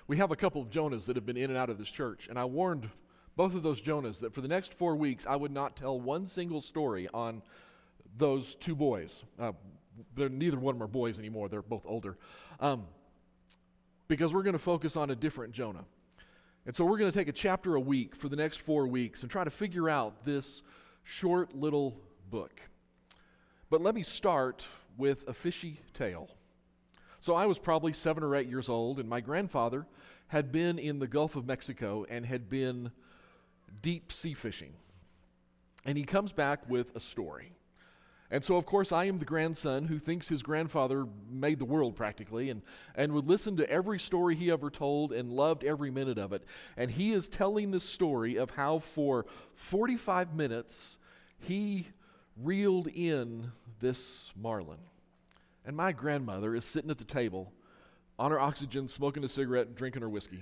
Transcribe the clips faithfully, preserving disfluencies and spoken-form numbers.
We have a couple of Jonahs that have been in and out of this church, and I warned both of those Jonahs that for the next four weeks I would not tell one single story on those two boys. Uh, they're, neither one of them are boys anymore. They're both older. Um, because we're going to focus on a different Jonah. And so we're going to take a chapter a week for the next four weeks and try to figure out this short little book. But let me start with a fishy tale. So I was probably seven or eight years old, and my grandfather had been in the Gulf of Mexico and had been deep sea fishing. And he comes back with a story. And so, of course, I am the grandson who thinks his grandfather made the world practically and, and would listen to every story he ever told and loved every minute of it. And he is telling the story of how for forty-five minutes he reeled in this marlin. And my grandmother is sitting at the table on her oxygen, smoking a cigarette, and drinking her whiskey.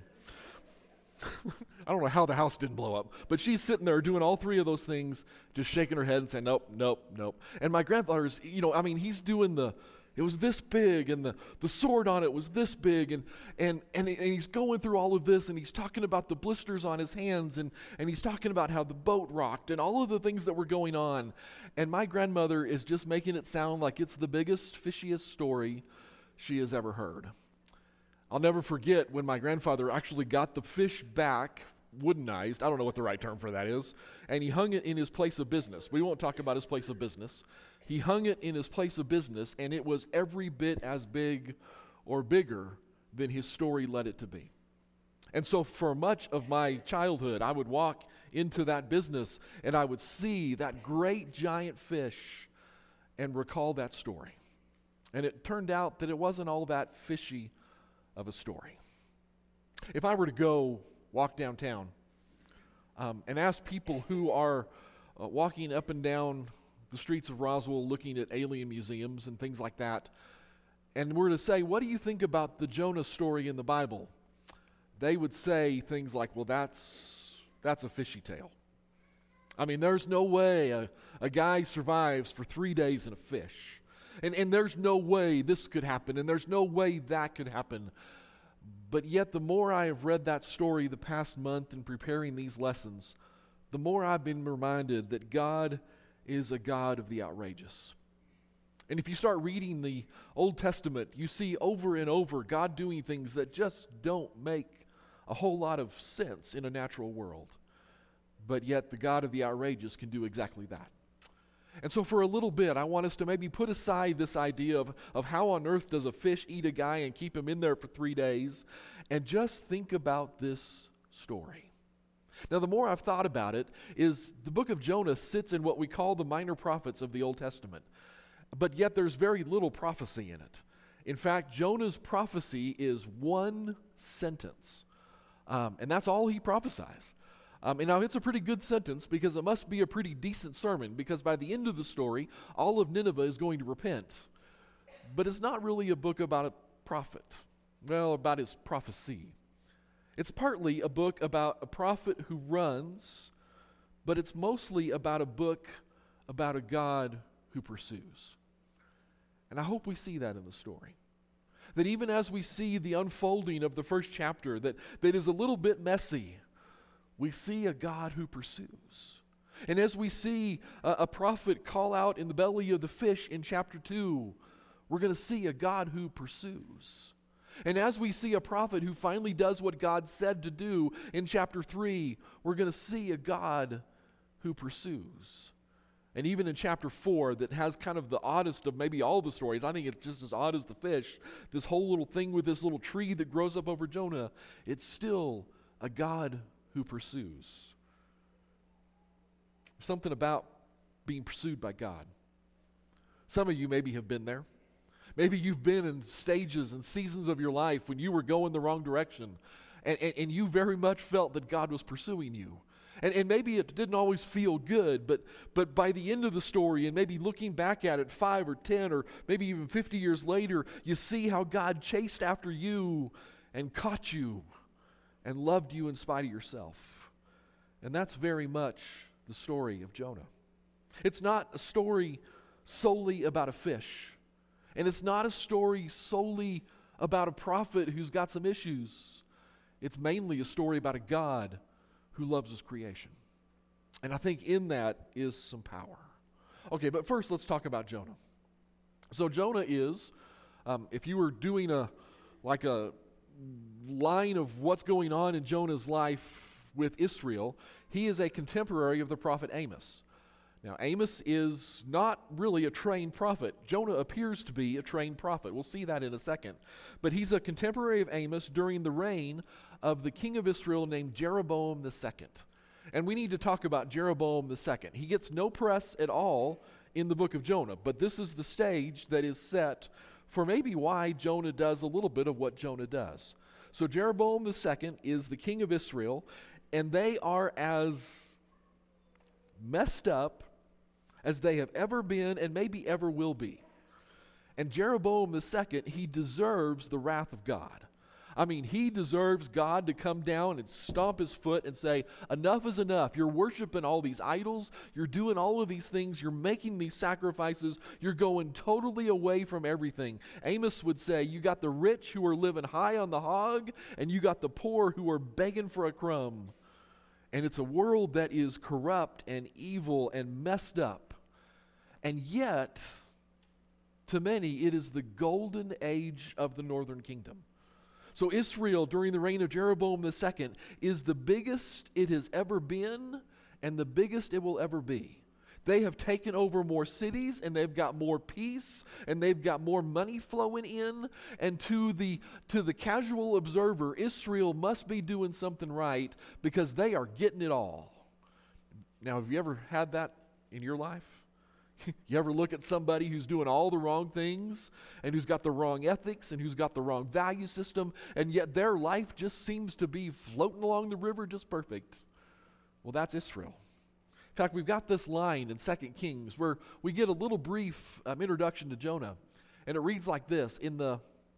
I don't know how the house didn't blow up, but she's sitting there doing all three of those things, just shaking her head and saying, nope, nope, nope. And my grandfather's, you know, I mean, he's doing the, it was this big, and the, the sword on it was this big, and and and, and he's going through all of this, and he's talking about the blisters on his hands, and, and he's talking about how the boat rocked, and all of the things that were going on. And my grandmother is just making it sound like it's the biggest, fishiest story she has ever heard. I'll never forget when my grandfather actually got the fish back, woodenized, I don't know what the right term for that is, and he hung it in his place of business. We won't talk about his place of business. He hung it in his place of business, and it was every bit as big or bigger than his story led it to be. And so for much of my childhood, I would walk into that business, and I would see that great giant fish and recall that story. And it turned out that it wasn't all that fishy of a story. If I were to go walk downtown um, and ask people who are uh, walking up and down the streets of Roswell looking at alien museums and things like that, and were to say, what do you think about the Jonah story in the Bible? They would say things like, well, that's that's a fishy tale. I mean, there's no way a, a guy survives for three days in a fish. And, and there's no way this could happen, and there's no way that could happen. But yet, the more I have read that story the past month in preparing these lessons, the more I've been reminded that God is a God of the outrageous. And if you start reading the Old Testament, you see over and over God doing things that just don't make a whole lot of sense in a natural world. But yet, the God of the outrageous can do exactly that. And so for a little bit, I want us to maybe put aside this idea of, of how on earth does a fish eat a guy and keep him in there for three days, and just think about this story. Now, the more I've thought about it, is the book of Jonah sits in what we call the minor prophets of the Old Testament, but yet there's very little prophecy in it. In fact, Jonah's prophecy is one sentence, um, and that's all he prophesies. Um, and now it's a pretty good sentence because it must be a pretty decent sermon, because by the end of the story, all of Nineveh is going to repent. But it's not really a book about a prophet. Well, about his prophecy. It's partly a book about a prophet who runs, but it's mostly about a book about a God who pursues. And I hope we see that in the story. That even as we see the unfolding of the first chapter, that, that is a little bit messy, we see a God who pursues. And as we see a, a prophet call out in the belly of the fish in chapter two, we're going to see a God who pursues. And as we see a prophet who finally does what God said to do in chapter three, we're going to see a God who pursues. And even in chapter four, that has kind of the oddest of maybe all the stories, I think it's just as odd as the fish, this whole little thing with this little tree that grows up over Jonah, it's still a God who pursues. Something about being pursued by God. Some of you maybe have been there. Maybe you've been in stages and seasons of your life when you were going the wrong direction, and, and, and you very much felt that God was pursuing you. And, and maybe it didn't always feel good, but, but by the end of the story, and maybe looking back at it five or ten or maybe even fifty years later, you see how God chased after you and caught you and loved you in spite of yourself. And that's very much the story of Jonah. It's not a story solely about a fish. And it's not a story solely about a prophet who's got some issues. It's mainly a story about a God who loves his creation. And I think in that is some power. Okay, but first let's talk about Jonah. So Jonah is, um, if you were doing a like a line of what's going on in Jonah's life with Israel, he is a contemporary of the prophet Amos. Now, Amos is not really a trained prophet. Jonah appears to be a trained prophet. We'll see that in a second. But he's a contemporary of Amos during the reign of the king of Israel named Jeroboam the Second. And we need to talk about Jeroboam the Second. He gets no press at all in the book of Jonah, but this is the stage that is set for maybe why Jonah does a little bit of what Jonah does. So Jeroboam the Second is the king of Israel, and they are as messed up as they have ever been and maybe ever will be. And Jeroboam the Second, he deserves the wrath of God. I mean, he deserves God to come down and stomp his foot and say, enough is enough. You're worshiping all these idols. You're doing all of these things. You're making these sacrifices. You're going totally away from everything. Amos would say, you got the rich who are living high on the hog, and you got the poor who are begging for a crumb. And it's a world that is corrupt and evil and messed up. And yet, to many, it is the golden age of the northern kingdom. So Israel, during the reign of Jeroboam the Second, is the biggest it has ever been and the biggest it will ever be. They have taken over more cities, and they've got more peace, and they've got more money flowing in. And to the to the casual observer, Israel must be doing something right because they are getting it all. Now, have you ever had that in your life? You ever look at somebody who's doing all the wrong things and who's got the wrong ethics and who's got the wrong value system, and yet their life just seems to be floating along the river just perfect? Well, that's Israel. In fact, we've got this line in Second Kings where we get a little brief um, introduction to Jonah, and it reads like this: In the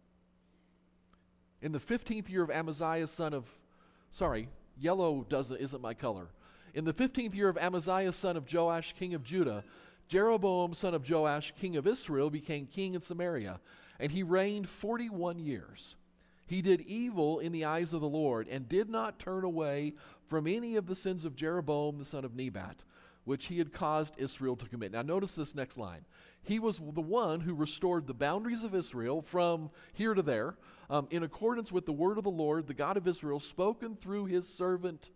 in the fifteenth year of Amaziah, son of, sorry, yellow doesn't isn't my color. In the fifteenth year of Amaziah, son of Joash, king of Judah, Jeroboam, son of Joash, king of Israel, became king in Samaria, and he reigned forty-one years. He did evil in the eyes of the Lord, and did not turn away from any of the sins of Jeroboam, the son of Nebat, which he had caused Israel to commit. Now notice this next line. He was the one who restored the boundaries of Israel from here to there, um, in accordance with the word of the Lord, the God of Israel, spoken through his servant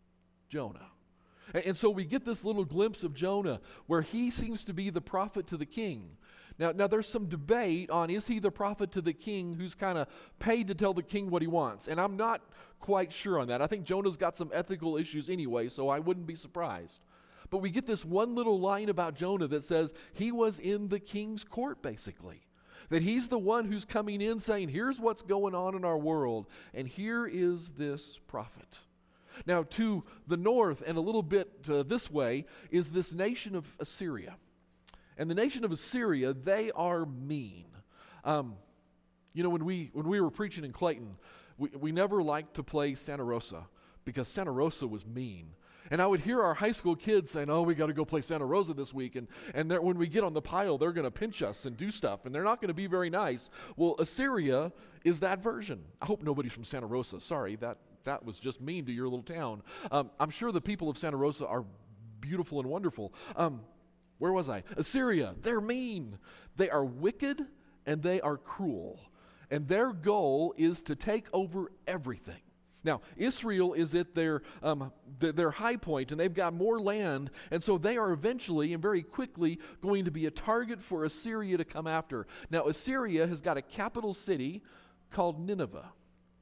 Jonah. And so we get this little glimpse of Jonah where he seems to be the prophet to the king. Now, now there's some debate on, is he the prophet to the king who's kind of paid to tell the king what he wants? And I'm not quite sure on that. I think Jonah's got some ethical issues anyway, so I wouldn't be surprised. But we get this one little line about Jonah that says he was in the king's court, basically. That he's the one who's coming in saying, here's what's going on in our world, and here is this prophet. Now, to the north and a little bit uh, this way is this nation of Assyria. And the nation of Assyria, they are mean. Um, you know, when we when we were preaching in Clayton, we, we never liked to play Santa Rosa because Santa Rosa was mean. And I would hear our high school kids saying, oh, we got to go play Santa Rosa this week. And, and when we get on the pile, they're going to pinch us and do stuff. And they're not going to be very nice. Well, Assyria is that version. I hope nobody's from Santa Rosa. Sorry, that That was just mean to your little town. Um, I'm sure the people of Santa Rosa are beautiful and wonderful. Um, where was I? Assyria, they're mean. They are wicked and they are cruel. And their goal is to take over everything. Now, Israel is at their, um, th- their high point, and they've got more land, and so they are eventually and very quickly going to be a target for Assyria to come after. Now, Assyria has got a capital city called Nineveh.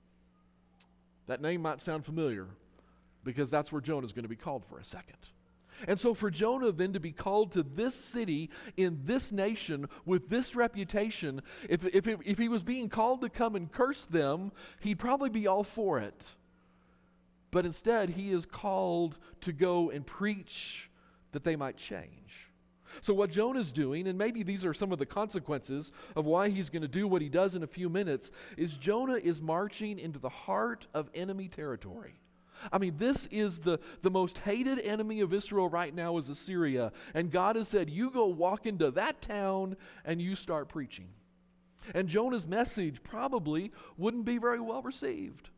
That name might sound familiar because that's where Jonah is going to be called for a second. And so for Jonah then to be called to this city in this nation with this reputation, if, if, it, if he was being called to come and curse them, he'd probably be all for it. But instead, he is called to go and preach that they might change. So what Jonah's doing, and maybe these are some of the consequences of why he's going to do what he does in a few minutes, is Jonah is marching into the heart of enemy territory. I mean, this is the, the most hated enemy of Israel right now is Assyria. And God has said, you go walk into that town and you start preaching. And Jonah's message probably wouldn't be very well received.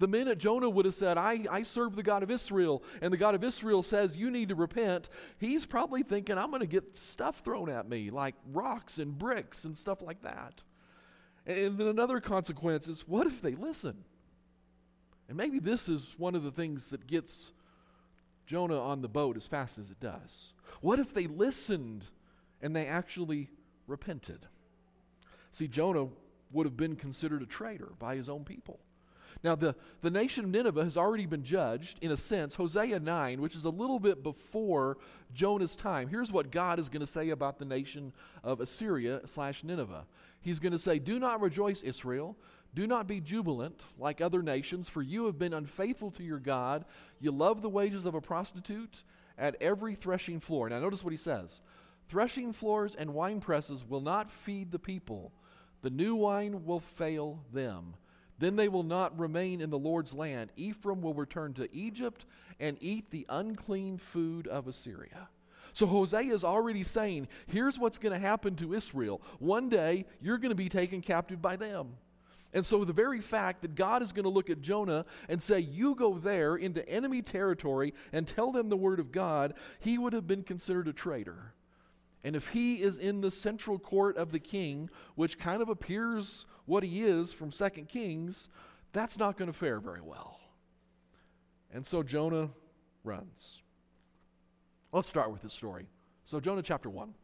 The minute Jonah would have said, I, I serve the God of Israel, and the God of Israel says you need to repent, he's probably thinking, I'm going to get stuff thrown at me, like rocks and bricks and stuff like that. And then another consequence is, what if they listen? And maybe this is one of the things that gets Jonah on the boat as fast as it does. What if they listened and they actually repented? See, Jonah would have been considered a traitor by his own people. Now, the, the nation of Nineveh has already been judged, in a sense. Hosea nine, which is a little bit before Jonah's time. Here's what God is going to say about the nation of Assyria slash Nineveh. He's going to say, do not rejoice, Israel. Do not be jubilant like other nations, for you have been unfaithful to your God. You love the wages of a prostitute at every threshing floor. Now, notice what he says. Threshing floors and wine presses will not feed the people. The new wine will fail them. Then they will not remain in the Lord's land. Ephraim will return to Egypt and eat the unclean food of Assyria. So Hosea is already saying, here's what's going to happen to Israel. One day, you're going to be taken captive by them. And so the very fact that God is going to look at Jonah and say, you go there into enemy territory and tell them the word of God, he would have been considered a traitor. And if he is in the central court of the king, which kind of appears what he is from Second Kings, that's not going to fare very well. And so Jonah runs. Let's start with this story. So Jonah chapter one.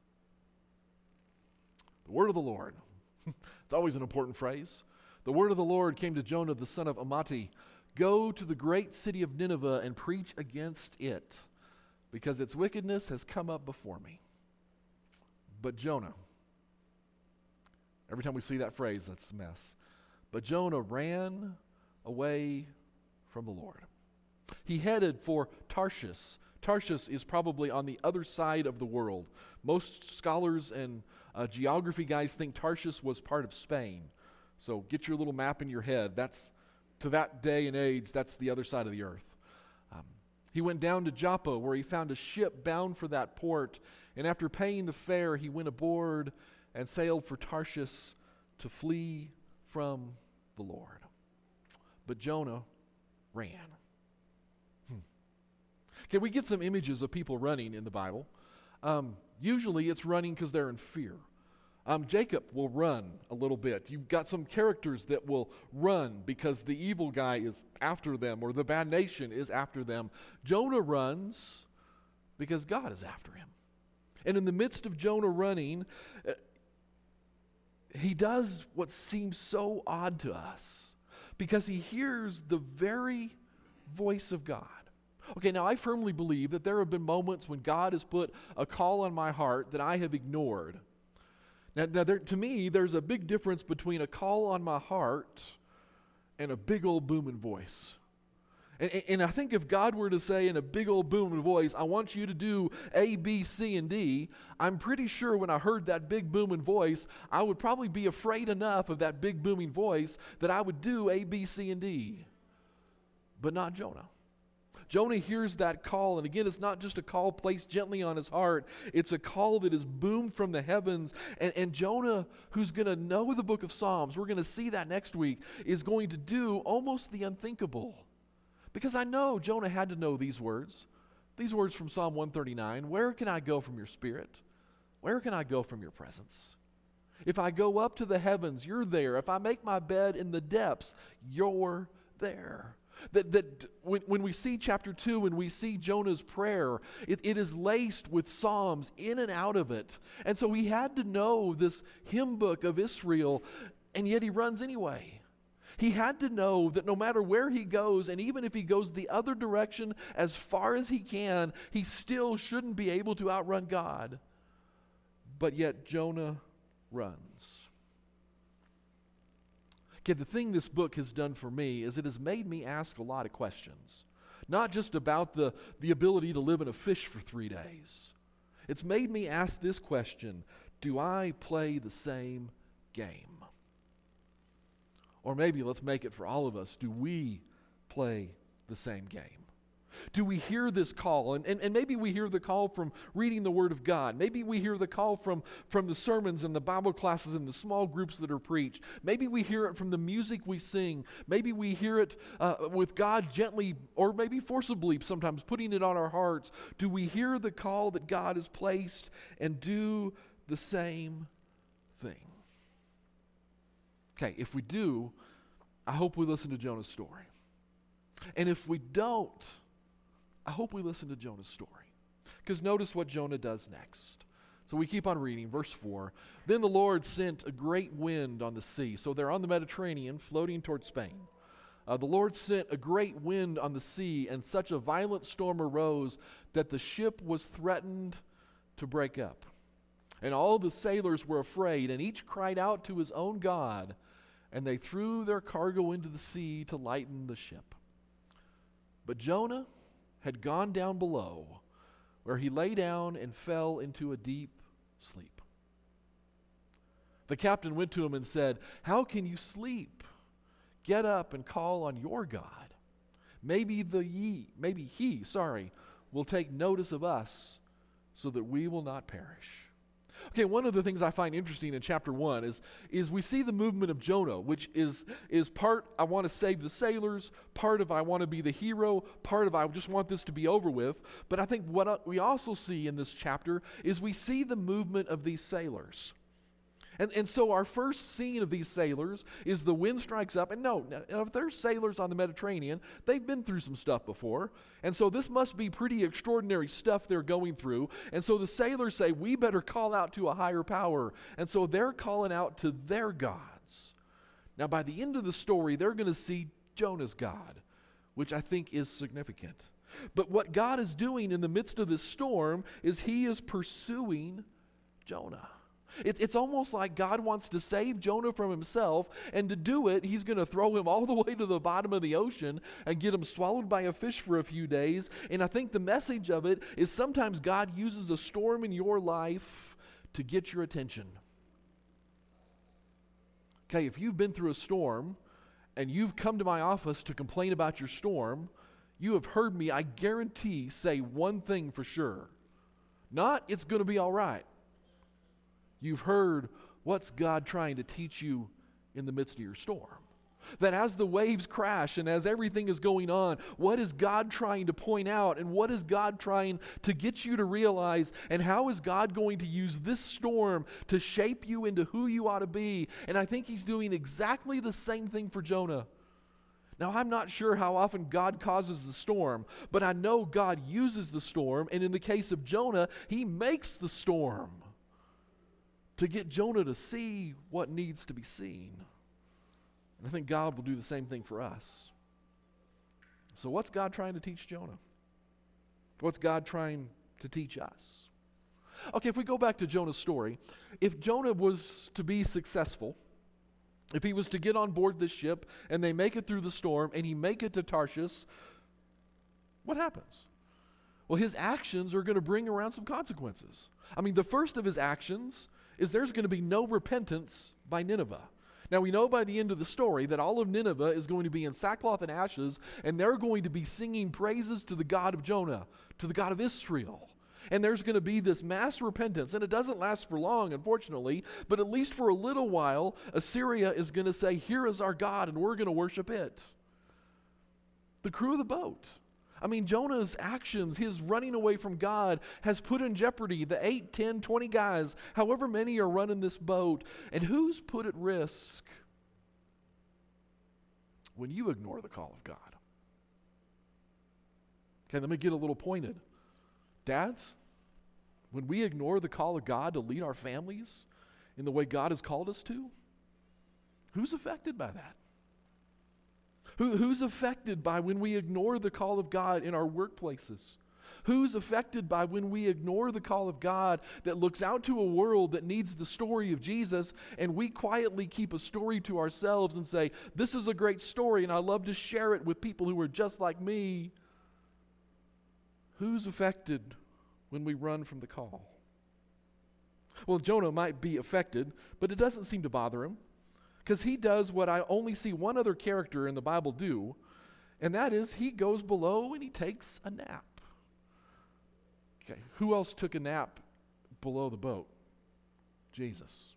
The word of the Lord. It's always an important phrase. The word of the Lord came to Jonah, the son of Amittai. Go to the great city of Nineveh and preach against it, because its wickedness has come up before me. But Jonah, every time we see that phrase, that's a mess. But Jonah ran away from the Lord. He headed for Tarshish. Tarshish is probably on the other side of the world. Most scholars and uh, geography guys think Tarshish was part of Spain. So get your little map in your head. That's, to that day and age, that's the other side of the earth. Um, he went down to Joppa, where he found a ship bound for that port. And after paying the fare, he went aboard and sailed for Tarshish to flee from the Lord. But Jonah ran. Hmm. Okay, we get some images of people running in the Bible. Um, usually it's running because they're in fear. Um, Jacob will run a little bit. You've got some characters that will run because the evil guy is after them or the bad nation is after them. Jonah runs because God is after him. And in the midst of Jonah running, uh, he does what seems so odd to us because he hears the very voice of God. Okay, now I firmly believe that there have been moments when God has put a call on my heart that I have ignored. Now, now there, to me, there's a big difference between a call on my heart and a big old booming voice. And, and I think if God were to say in a big old booming voice, I want you to do A, B, C, and D, I'm pretty sure when I heard that big booming voice, I would probably be afraid enough of that big booming voice that I would do A, B, C, and D. But not Jonah. Jonah hears that call, and again, it's not just a call placed gently on his heart. It's a call that is boomed from the heavens. And, and Jonah, who's going to know the book of Psalms, we're going to see that next week, is going to do almost the unthinkable. Because I know Jonah had to know these words. These words from Psalm one thirty-nine. Where can I go from your spirit? Where can I go from your presence? If I go up to the heavens, you're there. If I make my bed in the depths, you're there. That, that when, when we see chapter two and we see Jonah's prayer, it, it is laced with psalms in and out of it. And so he had to know this hymn book of Israel, and yet he runs anyway. He had to know that no matter where he goes, and even if he goes the other direction as far as he can, he still shouldn't be able to outrun God. But yet Jonah runs. Okay, the thing this book has done for me is it has made me ask a lot of questions. Not just about the, the ability to live in a fish for three days. It's made me ask this question: do I play the same game? Or maybe let's make it for all of us, do we play the same game? Do we hear this call? And, and, and maybe we hear the call from reading the Word of God. Maybe we hear the call from, from the sermons and the Bible classes and the small groups that are preached. Maybe we hear it from the music we sing. Maybe we hear it uh, with God gently or maybe forcibly sometimes putting it on our hearts. Do we hear the call that God has placed and do the same thing? Okay, if we do, I hope we listen to Jonah's story. And if we don't, I hope we listen to Jonah's story. Because notice what Jonah does next. So we keep on reading, verse four. Then the Lord sent a great wind on the sea. So they're on the Mediterranean, floating toward Spain. Uh, the Lord sent a great wind on the sea, and such a violent storm arose that the ship was threatened to break up. And all the sailors were afraid, and each cried out to his own God, and they threw their cargo into the sea to lighten the ship. But Jonah had gone down below, where he lay down and fell into a deep sleep. The captain went to him and said, "How can you sleep? Get up and call on your God. Maybe the ye, maybe he, sorry, will take notice of us so that we will not perish." Okay, one of the things I find interesting in chapter one is, is we see the movement of Jonah, which is, is part, I want to save the sailors, part of I want to be the hero, part of I just want this to be over with. But I think what we also see in this chapter is we see the movement of these sailors. And, and so our first scene of these sailors is the wind strikes up. And no, if there's sailors on the Mediterranean, they've been through some stuff before. And so this must be pretty extraordinary stuff they're going through. And so the sailors say, we better call out to a higher power. And so they're calling out to their gods. Now, by the end of the story, they're going to see Jonah's God, which I think is significant. But what God is doing in the midst of this storm is he is pursuing Jonah. It, it's almost like God wants to save Jonah from himself, and to do it, he's going to throw him all the way to the bottom of the ocean and get him swallowed by a fish for a few days. And I think the message of it is sometimes God uses a storm in your life to get your attention. Okay, if you've been through a storm and you've come to my office to complain about your storm, you have heard me, I guarantee, say one thing for sure. Not, it's going to be all right. You've heard, what's God trying to teach you in the midst of your storm? That as the waves crash and as everything is going on, what is God trying to point out, and what is God trying to get you to realize, and how is God going to use this storm to shape you into who you ought to be? And I think he's doing exactly the same thing for Jonah. Now, I'm not sure how often God causes the storm, but I know God uses the storm, and in the case of Jonah, he makes the storm to get Jonah to see what needs to be seen. And I think God will do the same thing for us. So what's God trying to teach Jonah? What's God trying to teach us? Okay, if we go back to Jonah's story, if Jonah was to be successful, if he was to get on board this ship and they make it through the storm and he make it to Tarshish, what happens? Well, his actions are going to bring around some consequences. I mean, the first of his actions is there's going to be no repentance by Nineveh. Now, we know by the end of the story that all of Nineveh is going to be in sackcloth and ashes, and they're going to be singing praises to the God of Jonah, to the God of Israel. And there's going to be this mass repentance, and it doesn't last for long, unfortunately, but at least for a little while, Assyria is going to say, here is our God, and we're going to worship it. The crew of the boat. I mean, Jonah's actions, his running away from God, has put in jeopardy the eight, ten, twenty guys, however many are running this boat. And who's put at risk when you ignore the call of God? Okay, let me get a little pointed. Dads, when we ignore the call of God to lead our families in the way God has called us to, who's affected by that? Who, who's affected by when we ignore the call of God in our workplaces? Who's affected by when we ignore the call of God that looks out to a world that needs the story of Jesus, and we quietly keep a story to ourselves and say, this is a great story and I love to share it with people who are just like me? Who's affected when we run from the call? Well, Jonah might be affected, but it doesn't seem to bother him, because he does what I only see one other character in the Bible do, And that is, he goes below and he takes a nap. Okay, who else took a nap below the boat? Jesus.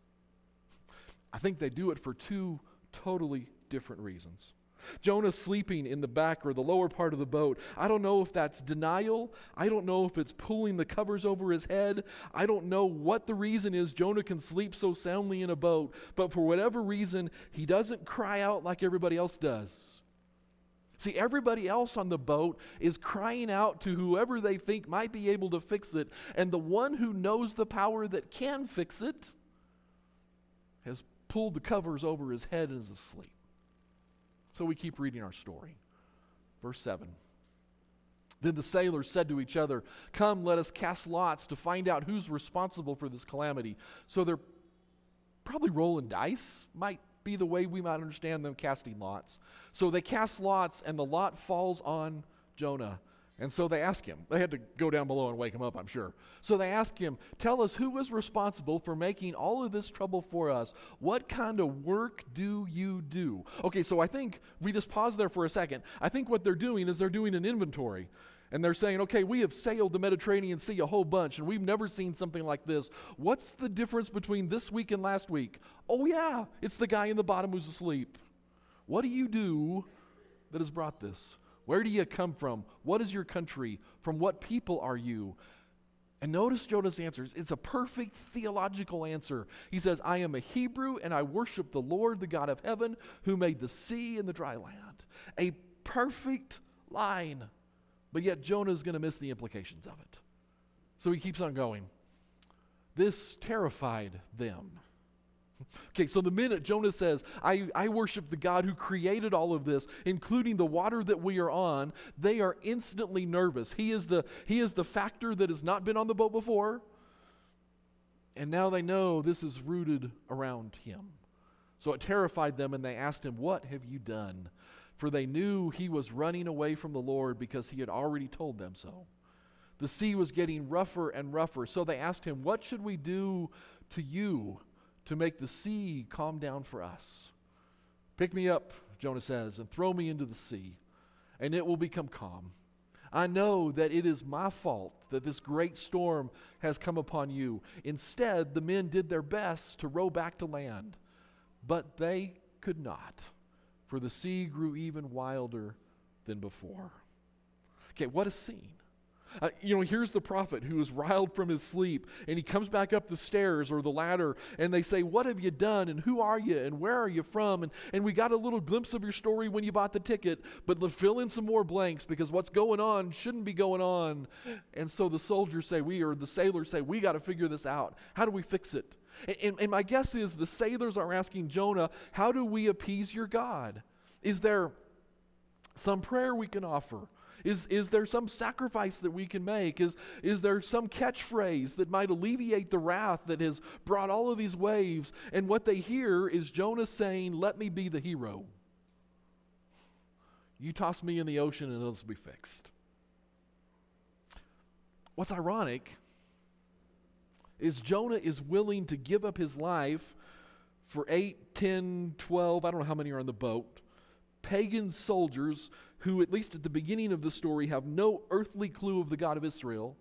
I think they do it for two totally different reasons. Jonah sleeping in the back or the lower part of the boat, I don't know if that's denial. I don't know if it's pulling the covers over his head. I don't know what the reason is Jonah can sleep so soundly in a boat, but for whatever reason, he doesn't cry out like everybody else does. See, everybody else on the boat is crying out to whoever they think might be able to fix it, and the one who knows the power that can fix it has pulled the covers over his head and is asleep. So we keep reading our story. Verse seven. Then the sailors said to each other, "Come, let us cast lots to find out who's responsible for this calamity." So they're probably rolling dice, might be the way we might understand them casting lots. So they cast lots, and the lot falls on Jonah. And so they ask him. They had to go down below and wake him up, I'm sure. So they ask him, "Tell us who was responsible for making all of this trouble for us. What kind of work do you do?" Okay, so I think we just pause there for a second. I think what they're doing is they're doing an inventory. And they're saying, okay, we have sailed the Mediterranean Sea a whole bunch, and we've never seen something like this. What's the difference between this week and last week? Oh, yeah, it's the guy in the bottom who's asleep. What do you do that has brought this? Where do you come from? What is your country? From what people are you? And notice Jonah's answers. It's a perfect theological answer. He says, "I am a Hebrew, and I worship the Lord, the God of heaven, who made the sea and the dry land." A perfect line. But yet Jonah is going to miss the implications of it. So he keeps on going. This terrified them. Okay, so the minute Jonah says, I, I worship the God who created all of this, including the water that we are on, they are instantly nervous. He is the, he is the factor that has not been on the boat before. And now they know this is rooted around him. So it terrified them, and they asked him, "What have you done?" For they knew he was running away from the Lord because he had already told them so. The sea was getting rougher and rougher. So they asked him, "What should we do to you to make the sea calm down for us?" "Pick me up," Jonah says, "and throw me into the sea, and it will become calm. I know that it is my fault that this great storm has come upon you." Instead, the men did their best to row back to land, but they could not, for the sea grew even wilder than before. Okay, what a scene. Uh, you know, here's the prophet who is riled from his sleep, and he comes back up the stairs or the ladder, and they say, "What have you done, and who are you, and where are you from?" And, and we got a little glimpse of your story when you bought the ticket, but let's fill in some more blanks, because what's going on shouldn't be going on. And so the soldiers say, we, or the sailors say, we got to figure this out. How do we fix it? And, and, and my guess is the sailors are asking Jonah, how do we appease your God? Is there some prayer we can offer? Is, is there some sacrifice that we can make? Is, is there some catchphrase that might alleviate the wrath that has brought all of these waves? And what they hear is Jonah saying, "Let me be the hero. You toss me in the ocean and it'll be fixed." What's ironic is Jonah is willing to give up his life for eight, ten, twelve, I don't know how many are on the boat, pagan soldiers who, at least at the beginning of the story, have no earthly clue of the God of Israel.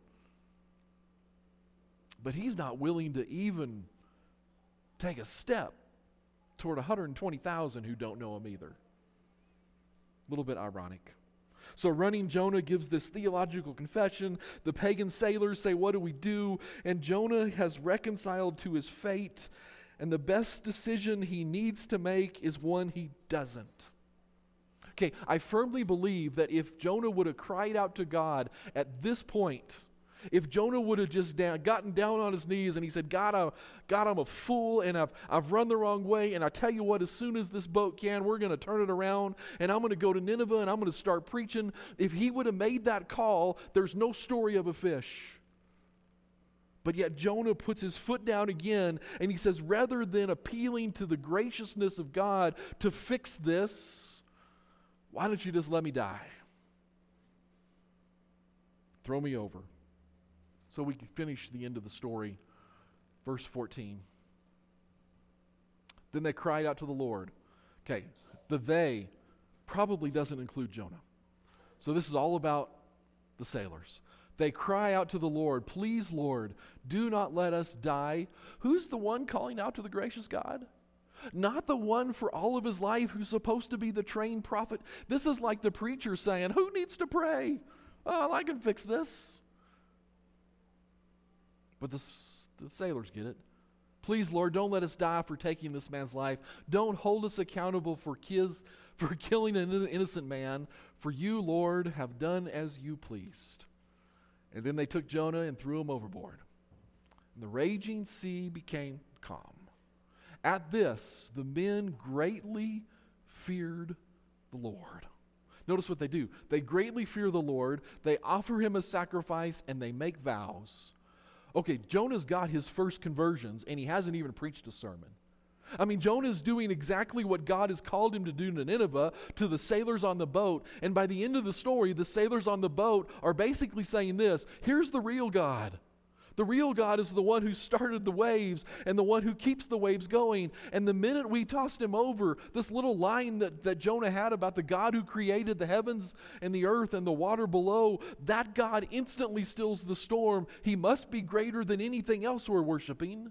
But he's not willing to even take a step toward one hundred twenty thousand who don't know him either. A little bit ironic. So running Jonah gives this theological confession. The pagan sailors say, "What do we do?" And Jonah has reconciled to his fate, and the best decision he needs to make is one he doesn't. Okay, I firmly believe that if Jonah would have cried out to God at this point, if Jonah would have just down, gotten down on his knees and he said, God, I, God, I'm a fool, and I've, I've run the wrong way, and I tell you what, as soon as this boat can, we're going to turn it around, and I'm going to go to Nineveh, and I'm going to start preaching. If he would have made that call, there's no story of a fish. But yet Jonah puts his foot down again, and he says, rather than appealing to the graciousness of God to fix this, why don't you just let me die? Throw me over. So we can finish the end of the story. Verse fourteen. Then they cried out to the Lord. Okay, the they probably doesn't include Jonah. So this is all about the sailors. They cry out to the Lord, "Please, Lord, do not let us die." Who's the one calling out to the gracious God? Not the one for all of his life who's supposed to be the trained prophet. This is like the preacher saying, "Who needs to pray? Oh, I can fix this." But the, the sailors get it. "Please, Lord, don't let us die for taking this man's life. Don't hold us accountable for, kids, for killing an innocent man. For you, Lord, have done as you pleased." And then they took Jonah and threw him overboard. And the raging sea became calm. At this, the men greatly feared the Lord. Notice what they do. They greatly fear the Lord. They offer him a sacrifice, and they make vows. Okay, Jonah's got his first conversions, and he hasn't even preached a sermon. I mean, Jonah's doing exactly what God has called him to do to Nineveh, to the sailors on the boat. And by the end of the story, the sailors on the boat are basically saying this: here's the real God. The real God is the one who started the waves and the one who keeps the waves going. And the minute we tossed him over, this little line that, that Jonah had about the God who created the heavens and the earth and the water below, that God instantly stills the storm. He must be greater than anything else we're worshiping.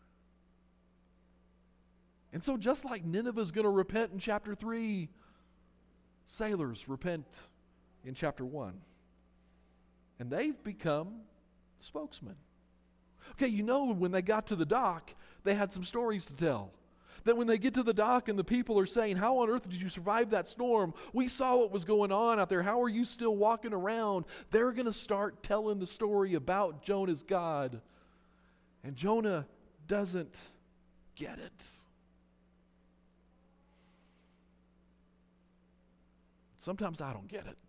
And so just like Nineveh is going to repent in chapter three, sailors repent in chapter one. And they've become spokesmen. Okay, you know, when they got to the dock, they had some stories to tell. That when they get to the dock and the people are saying, "How on earth did you survive that storm? We saw what was going on out there. How are you still walking around?" They're going to start telling the story about Jonah's God. And Jonah doesn't get it. Sometimes I don't get it.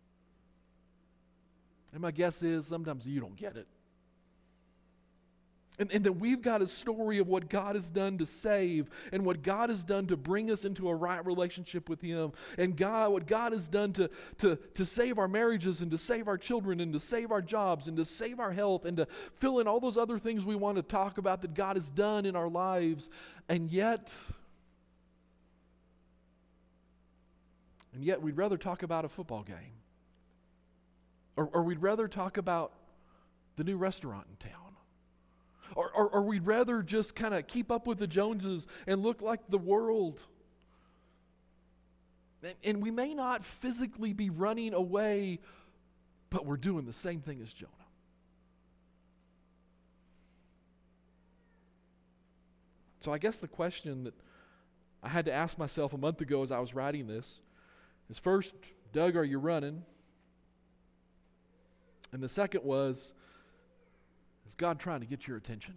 And my guess is sometimes you don't get it. And, and then we've got a story of what God has done to save and what God has done to bring us into a right relationship with him. And God, what God has done to, to, to save our marriages and to save our children and to save our jobs and to save our health and to fill in all those other things we want to talk about that God has done in our lives. And yet, and yet we'd rather talk about a football game. Or, or we'd rather talk about the new restaurant in town. Or, or, or we'd rather just kind of keep up with the Joneses and look like the world. And, and we may not physically be running away, but we're doing the same thing as Jonah. So I guess the question that I had to ask myself a month ago as I was writing this is, first, Doug, are you running? And the second was, is God trying to get your attention?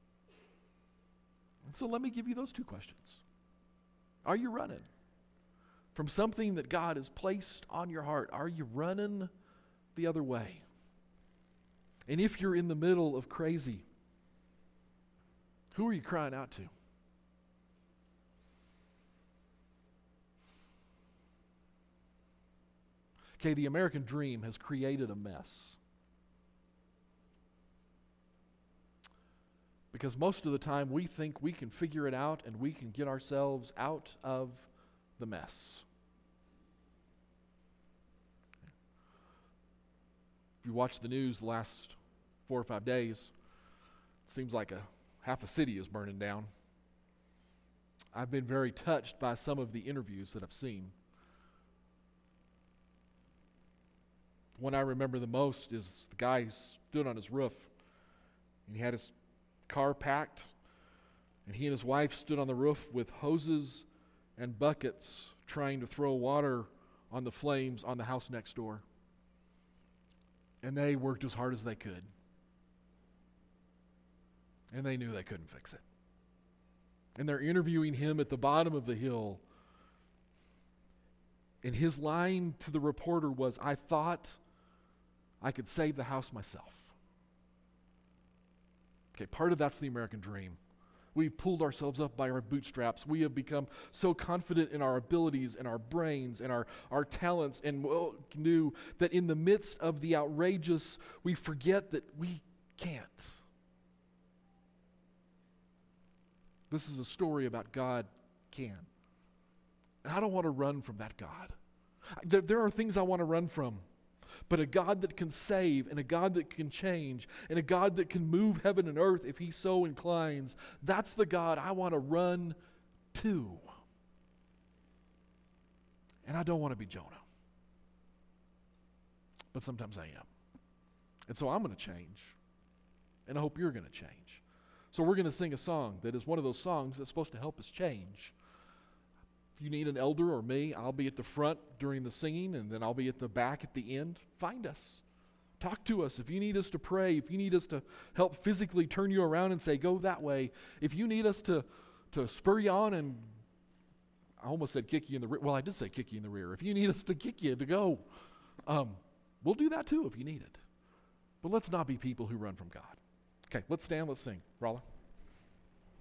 And so let me give you those two questions. Are you running from something that God has placed on your heart? Are you running the other way? And if you're in the middle of crazy, who are you crying out to? Okay, the American dream has created a mess. Because most of the time we think we can figure it out and we can get ourselves out of the mess. If you watch the news the last four or five days, it seems like a half a city is burning down. I've been very touched by some of the interviews that I've seen. One I remember the most is the guy who stood on his roof and he had his car packed, and he and his wife stood on the roof with hoses and buckets trying to throw water on the flames on the house next door. And they worked as hard as they could. And they knew they couldn't fix it. And they're interviewing him at the bottom of the hill. And his line to the reporter was, "I thought I could save the house myself." Okay, part of that's the American dream. We've pulled ourselves up by our bootstraps. We have become so confident in our abilities and our brains and our, our talents and what we can do that in the midst of the outrageous, we forget that we can't. This is a story about God can. And I don't want to run from that God. There, there are things I want to run from. But a God that can save, and a God that can change, and a God that can move heaven and earth if he so inclines, that's the God I want to run to. And I don't want to be Jonah. But sometimes I am. And so I'm going to change. And I hope you're going to change. So we're going to sing a song that is one of those songs that's supposed to help us change. If you need an elder or me, I'll be at the front during the singing, and then I'll be at the back at the end. Find us. Talk to us. If you need us to pray, if you need us to help physically turn you around and say, go that way, if you need us to, to spur you on and, I almost said kick you in the rear. Well, I did say kick you in the rear. If you need us to kick you to go, um, we'll do that too if you need it. But let's not be people who run from God. Okay, let's stand, let's sing. Rolla.